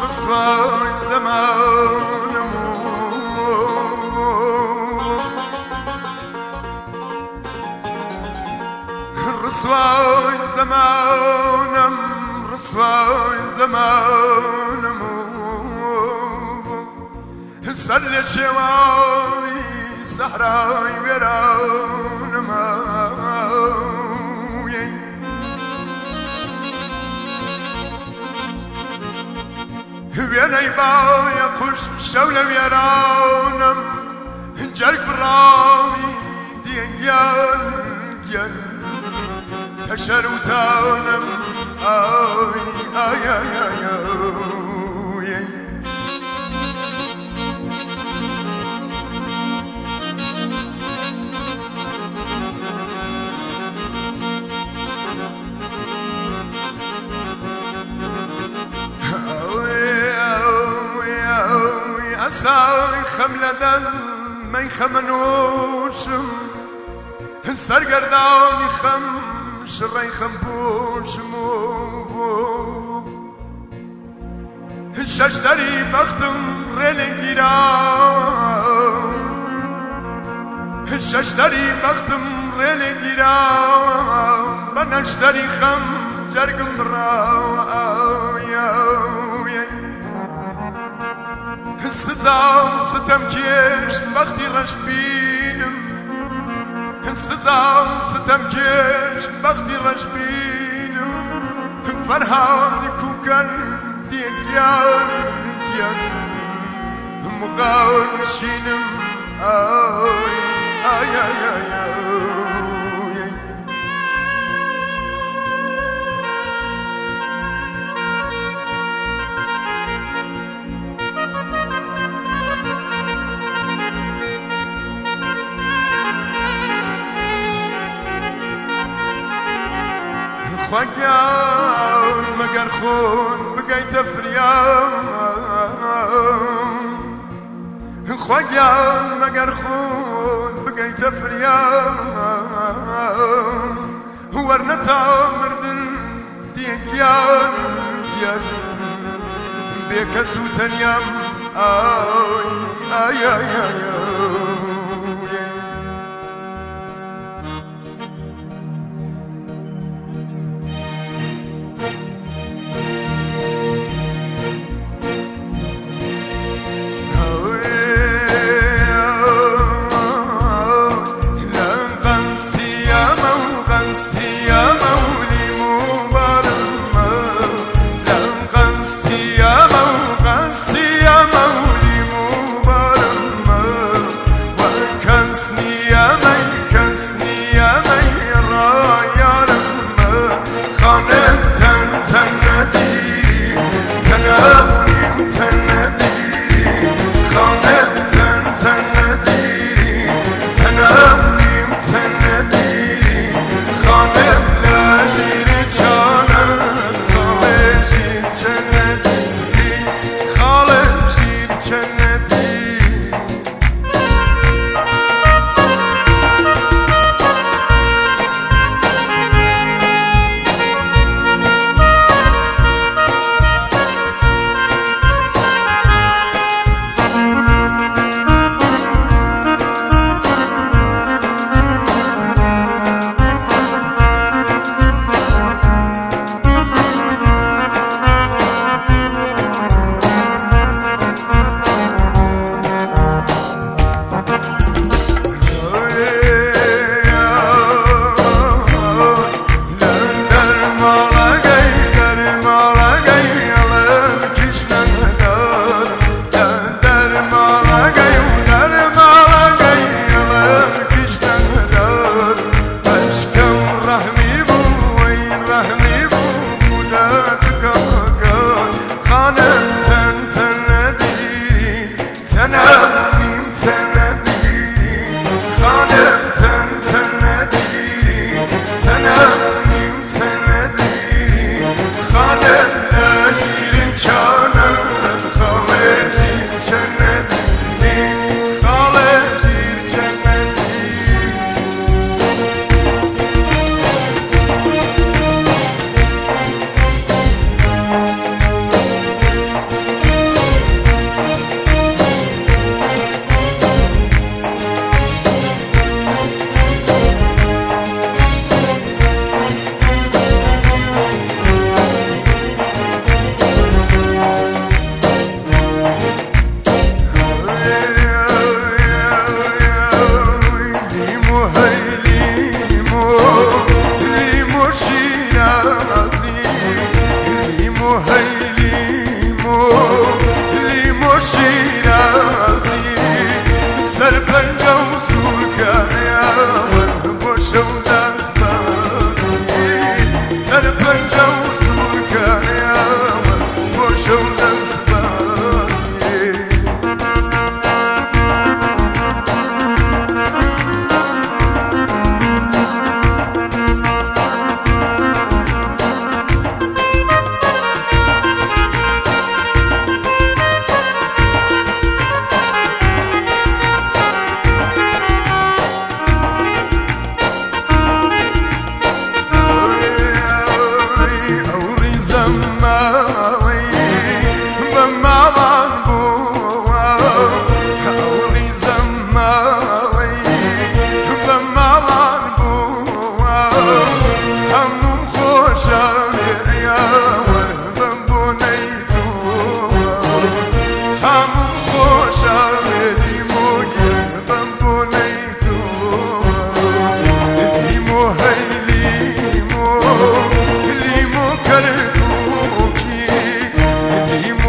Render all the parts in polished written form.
رسوای زمانم رسوای زمانم رسوای زمانم سر لجوانی صحرای ویرانم ويني بايا خوش شولة ويرانم جرك برامي ديان جن تشروتانم آي آي آي آي آي أساوي خملة دل ما يخمنوشم سرقرداني خم شري خمبوشم ششتري بختم ريلي جيران ششتري بختم ريلي جيران بنشتري خم جرقم سزام ستم كيش بختي رش بينم سزام ستم كيش بختي رش بينم فرحاني كوكن ديان مغاور مشينم آي آي آي آي خيال مقر خون بقيت فريان خيال مقر خون بقيت فريان ورنتا مردن ديان بيك سوتن يم آي آي آي آي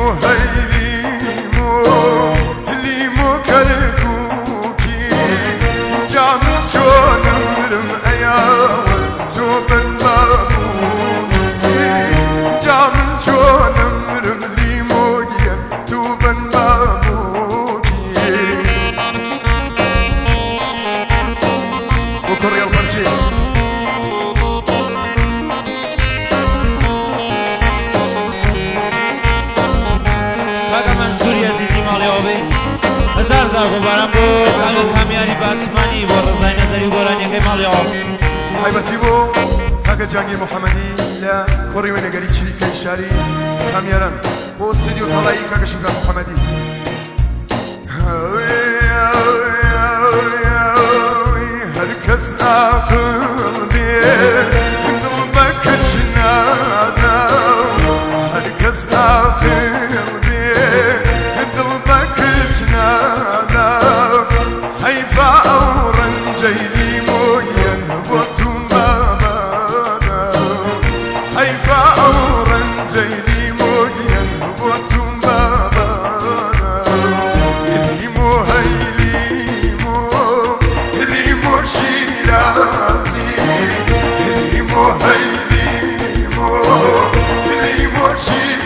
برام بود کاغ کامیاری باتمانی با رضای نظری گرانی که مالی آب حیبتی بو کاغ جنگی محمدی لا کوری و نگاری چی کشاری کامیارن با استودیو طلایی کاغ شیزا محمدی هر کس عقل بیه دلبک چنانا هر کس عقل بیه دلبک چنانا حیفا اورن جیلی موین بطون بابانا حیفا اورن جیلی موین بطون بابانا لیمو لیمو شیرازی لیمو لیمو شیرازی